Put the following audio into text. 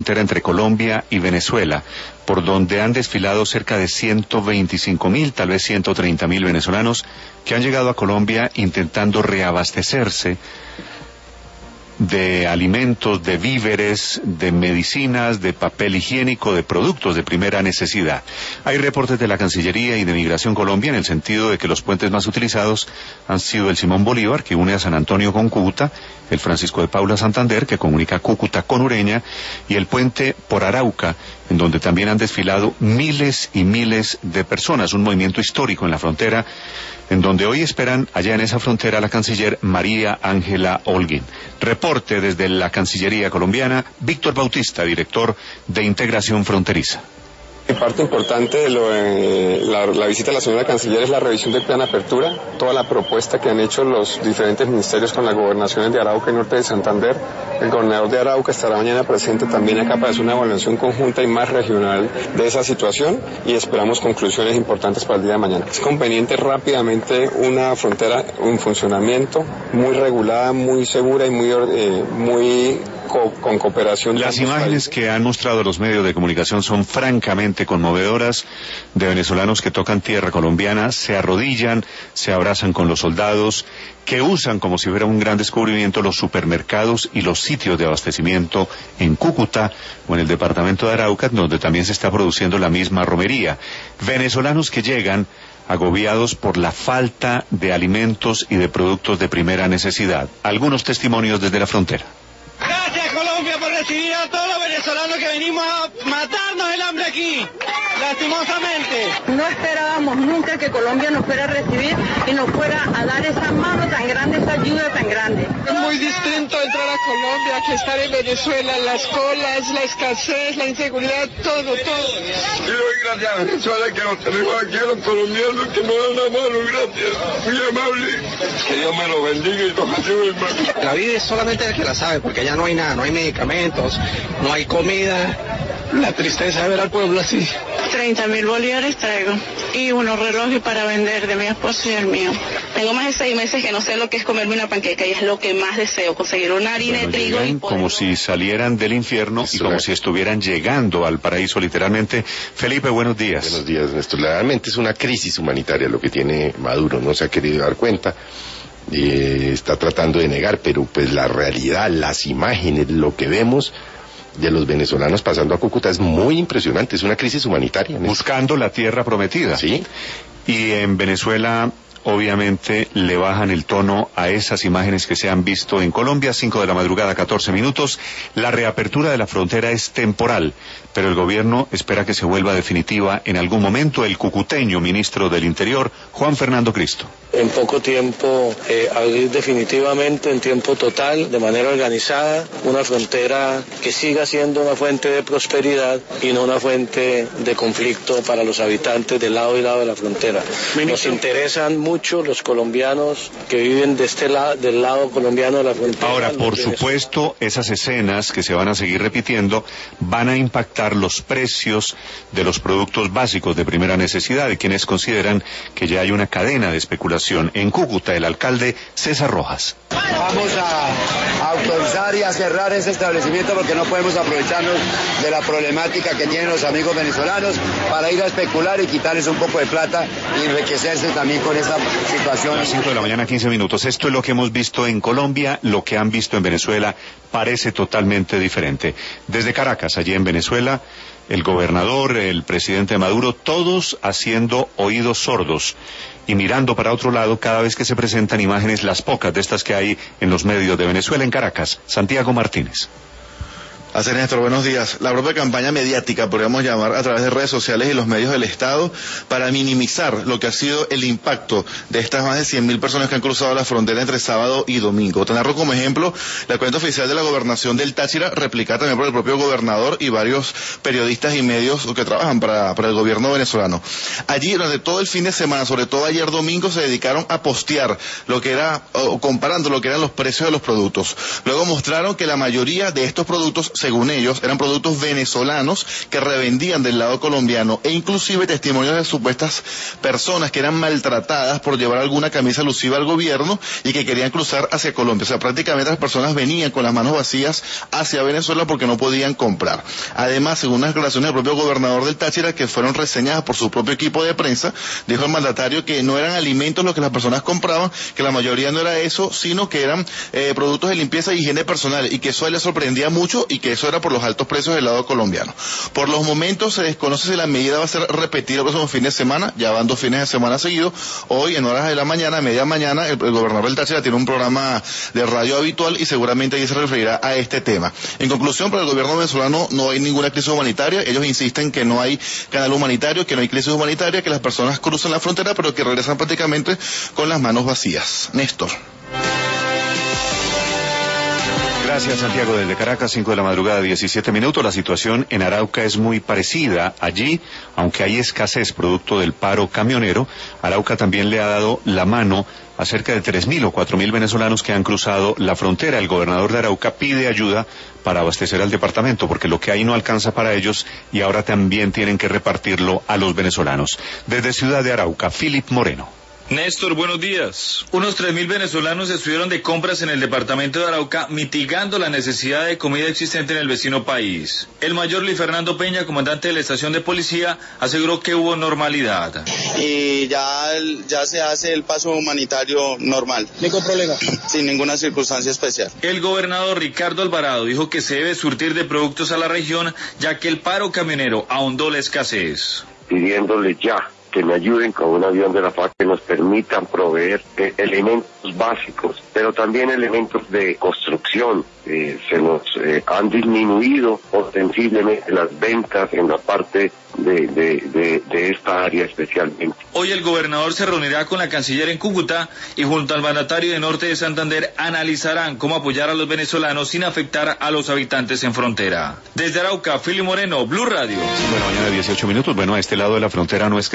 frontera entre Colombia y Venezuela, por donde han desfilado cerca de 125.000, tal vez 130.000 venezolanos que han llegado a Colombia intentando reabastecerse de alimentos, de víveres, de medicinas, de papel higiénico, de productos de primera necesidad. Hay reportes de la Cancillería y de Migración Colombia en el sentido de que los puentes más utilizados han sido el Simón Bolívar, que une a San Antonio con Cúcuta, el Francisco de Paula Santander, que comunica Cúcuta con Ureña, y el puente por Arauca, en donde también han desfilado miles y miles de personas, un movimiento histórico en la frontera, en donde hoy esperan allá en esa frontera la canciller María Ángela Holguín. Reporte desde la Cancillería colombiana, Víctor Bautista, director de Integración Fronteriza. Parte importante de la visita de la señora canciller es la revisión del plan de apertura, toda la propuesta que han hecho los diferentes ministerios con las gobernaciones de Arauca y Norte de Santander. El gobernador de Arauca estará mañana presente también acá para hacer una evaluación conjunta y más regional de esa situación y esperamos conclusiones importantes para el día de mañana. Es conveniente rápidamente una frontera en funcionamiento, muy regulada, muy segura y muy con cooperación. Las imágenes que han mostrado los medios de comunicación son francamente conmovedoras, de venezolanos que tocan tierra colombiana, se arrodillan, se abrazan con los soldados, que usan como si fuera un gran descubrimiento los supermercados y los sitios de abastecimiento en Cúcuta o en el departamento de Arauca, donde también se está produciendo la misma romería. Venezolanos que llegan agobiados por la falta de alimentos y de productos de primera necesidad. Algunos testimonios desde la frontera. Gracias Colombia por recibir a todos los venezolanos que venimos a matarnos el hambre aquí, lastimosamente. No esperábamos nunca que Colombia nos fuera a recibir y nos fuera a dar esa mano tan grande, esa ayuda tan grande. Es muy distinto entrar a Colombia que estar en Venezuela, las colas, la escasez, la inseguridad, todo. Y doy gracias a Venezuela que nos tenemos aquí a los colombianos que nos dan la mano, gracias, muy amable. Que Dios me lo bendiga y nos ayude, hermano. La vida es solamente el que la sabe, porque allá no hay nada, no hay medicamentos, no hay comida. La tristeza de ver al pueblo así. 30.000 bolívares traigo y unos relojes para vender de mi esposo y el mío. Tengo más de 6 meses que no sé lo que es comerme una panqueca y es lo que más deseo, conseguir una harina de trigo. Y como si salieran del infierno y como si estuvieran llegando al paraíso literalmente. Felipe, buenos días. Buenos días, Néstor. Realmente es una crisis humanitaria lo que tiene Maduro, no se ha querido dar cuenta. Está tratando de negar, pero pues la realidad, las imágenes, lo que vemos de los venezolanos pasando a Cúcuta es muy impresionante, es una crisis humanitaria. Buscando la tierra prometida. Sí. Y en Venezuela, obviamente, le bajan el tono a esas imágenes que se han visto en Colombia, 5 de la madrugada, 14 minutos. La reapertura de la frontera es temporal, pero el gobierno espera que se vuelva definitiva en algún momento. El cucuteño ministro del Interior, Juan Fernando Cristo. En poco tiempo, abrir definitivamente, en tiempo total, de manera organizada, una frontera que siga siendo una fuente de prosperidad y no una fuente de conflicto para los habitantes del lado y lado de la frontera. Nos interesan mucho los colombianos que viven de este lado, del lado colombiano de la frontera. Ahora, por supuesto, esas escenas que se van a seguir repitiendo van a impactar los precios de los productos básicos de primera necesidad, de quienes consideran que ya hay una cadena de especulación. En Cúcuta, el alcalde César Rojas. Vamos a autorizar y a cerrar ese establecimiento porque no podemos aprovecharnos de la problemática que tienen los amigos venezolanos para ir a especular y quitarles un poco de plata y enriquecerse también con esta situación. A las 5 de la mañana, 15 minutos. Esto es lo que hemos visto en Colombia, lo que han visto en Venezuela parece totalmente diferente. Desde Caracas, allí en Venezuela, el gobernador, el presidente Maduro, todos haciendo oídos sordos y mirando para otro lado cada vez que se presentan imágenes, las pocas de estas que hay en los medios de Venezuela. En Caracas, Santiago Martínez. Así es, Néstor, buenos días. La propia campaña mediática, podríamos llamar, a través de redes sociales y los medios del Estado, para minimizar lo que ha sido el impacto de estas más de 100.000 personas que han cruzado la frontera entre sábado y domingo. Te narro como ejemplo la cuenta oficial de la gobernación del Táchira, replicada también por el propio gobernador y varios periodistas y medios que trabajan para el gobierno venezolano. Allí, durante todo el fin de semana, sobre todo ayer domingo, se dedicaron a postear lo que era, o comparando lo que eran los precios de los productos. Luego mostraron que la mayoría de estos productos se según ellos, eran productos venezolanos que revendían del lado colombiano, e inclusive testimonios de supuestas personas que eran maltratadas por llevar alguna camisa alusiva al gobierno y que querían cruzar hacia Colombia. O sea, prácticamente las personas venían con las manos vacías hacia Venezuela porque no podían comprar. Además, según las declaraciones del propio gobernador del Táchira, que fueron reseñadas por su propio equipo de prensa, dijo el mandatario que no eran alimentos los que las personas compraban, que la mayoría no era eso, sino que eran productos de limpieza e higiene personal, y que eso a él le sorprendía mucho y que eso era por los altos precios del lado colombiano. Por los momentos se desconoce si la medida va a ser repetida el próximo fin de semana. Ya van 2 fines de semana seguidos. Hoy, en horas de la mañana, media mañana, el gobernador del Táchira tiene un programa de radio habitual y seguramente ahí se referirá a este tema. En conclusión, para el gobierno venezolano no hay ninguna crisis humanitaria. Ellos insisten que no hay canal humanitario, que no hay crisis humanitaria, que las personas cruzan la frontera, pero que regresan prácticamente con las manos vacías. Néstor. Gracias, Santiago. Desde Caracas, 5 de la madrugada, 17 minutos. La situación en Arauca es muy parecida. Allí, aunque hay escasez producto del paro camionero, Arauca también le ha dado la mano a cerca de 3.000 o 4.000 venezolanos que han cruzado la frontera. El gobernador de Arauca pide ayuda para abastecer al departamento, porque lo que hay no alcanza para ellos y ahora también tienen que repartirlo a los venezolanos. Desde Ciudad de Arauca, Philip Moreno. Néstor, buenos días. Unos 3.000 venezolanos estuvieron de compras en el departamento de Arauca, mitigando la necesidad de comida existente en el vecino país. El mayor Luis Fernando Peña, comandante de la estación de policía, aseguró que hubo normalidad. Y ya se hace el paso humanitario normal. ¿Ningún problema? Sin ninguna circunstancia especial. El gobernador Ricardo Alvarado dijo que se debe surtir de productos a la región, ya que el paro camionero ahondó la escasez. Pidiéndole ya que me ayuden con un avión de la FARC que nos permitan proveer elementos básicos, pero también elementos de construcción. Se nos han disminuido ostensiblemente las ventas en la parte de esta área especialmente. Hoy el gobernador se reunirá con la canciller en Cúcuta y junto al mandatario de Norte de Santander analizarán cómo apoyar a los venezolanos sin afectar a los habitantes en frontera. Desde Arauca, Philip Moreno, Blue Radio. Bueno, mañana 18 minutos. Bueno, a este lado de la frontera no es que